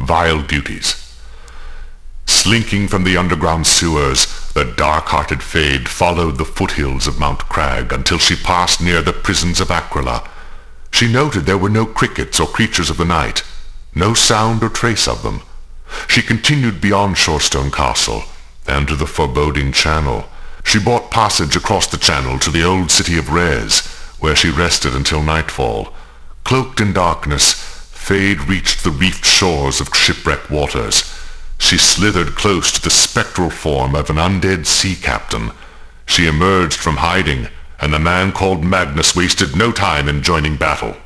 vile beauties. Slinking from the underground sewers, the dark-hearted Fade followed the foothills of Mount Crag until she passed near the prisons of Aquila. She noted there were no crickets or creatures of the night, no sound or trace of them. She continued beyond Shorestone Castle, and to the foreboding Channel. She bought passage across the Channel to the old city of Rez, where she rested until nightfall. Cloaked in darkness, Fade reached the reefed shores of shipwrecked waters. She slithered close to the spectral form of an undead sea captain. She emerged from hiding, and the man called Magnus wasted no time in joining battle.